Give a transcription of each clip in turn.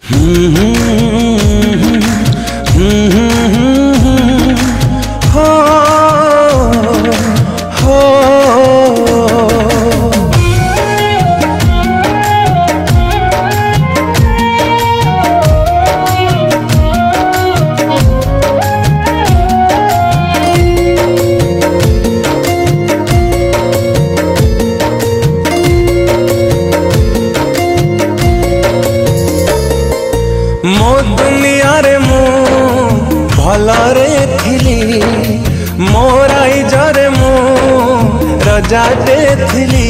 मो दुनिया रे मु भलरे थिली मोर आइजरे मु रजाटे थिली।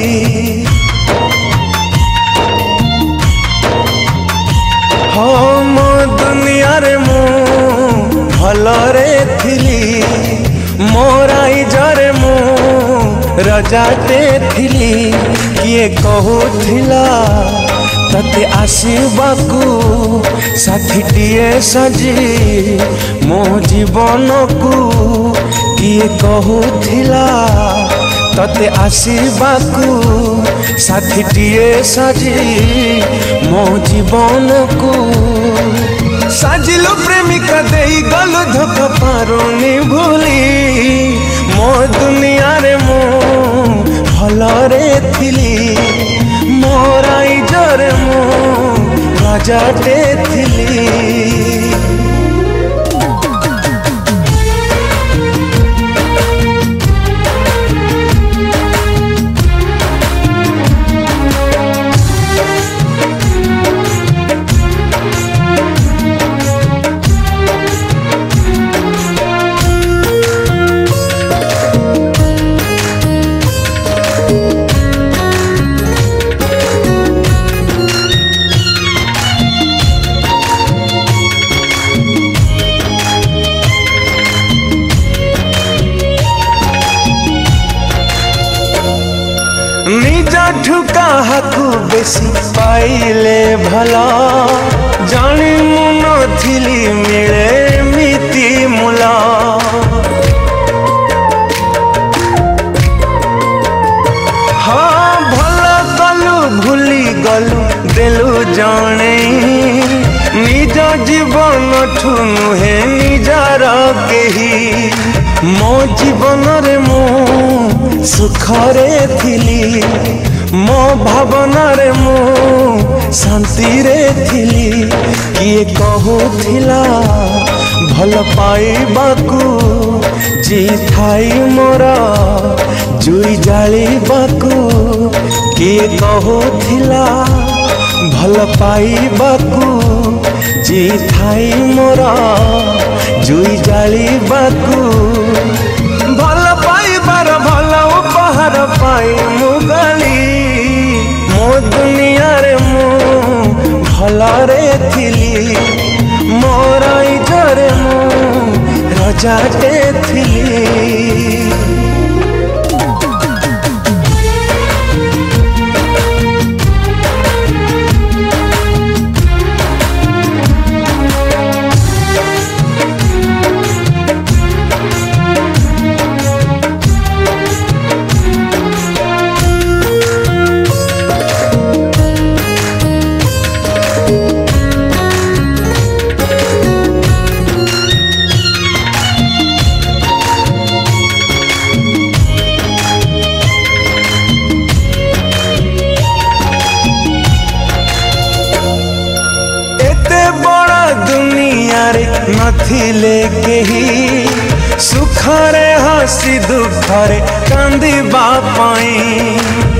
हो मो दुनिया रे मु भलरे थिली मोर आइजरे मु रजाटे थिली। किए कहूथिला तते आसीबाकू साथीटिए सजी मो जीवन को। किए कहूथिला तते आसीबाकू साथीटिए सजी मो जीवन को। साजिलु प्रेमिका देई गलु धोखा पारुनी भूली मो दुनिया रे मो भलरे थिली मोर आइजरे मो रजाटे थिली। निजा ठुका हाकू बेसी पाइले भला जानी मुन थिली मिले मिति मुला। हाँ भला कलु भूली गलु देलु जाने निज जीवन ठु नुहे निजार केही। मो जीवन रे मो सुखरे थिली मो भावना रे मो शांति रे थिली। किए कहूथिला भल पाइबाकू जी थाई मोरा जुई जालिबाकू। किए कहूथिला भल पाइबाकू जी थाई मोरा जुई जालिबाकू। भल पाइबार भल उपहार पाई मुगली मो दुनिया रे मो भलरे थिली मोर आइजरे मो रजाटे थिली। नथिले केही सुखरे हसी दुखरे कांदिबा पाई।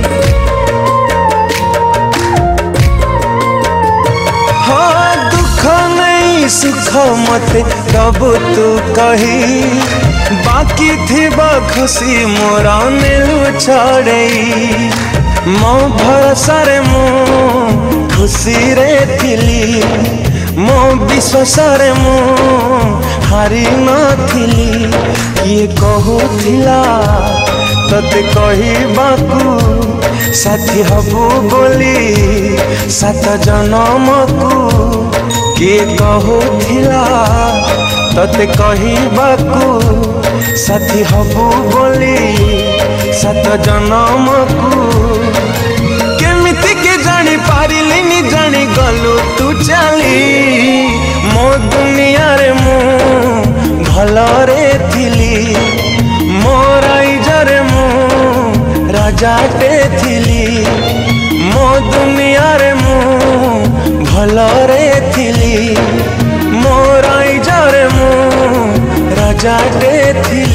हाँ दुख नहीं सुख मते दबु तू कही बाकी थिबा खुशी मोरा नेलु छड़ई। मो भरोसा रे मो खुशी रे थिली मो विश्वास रे मो हारी नथिली। किए कहूथिला तते कहिबाकू साथी हबू बोली सात जन्म को। किए कहूथिला तते कहिबाकू साथी हबू बोली सात जन्म को। केमिति के जानी पा पारिलिनी जानी गलु तू चली मो दुनिया रे मु भलरे थिली मोर इजरे मु राजाटे थिली मो दुनिया रे मु भलरे थिली मोर इजरे मु राजाटे थिली।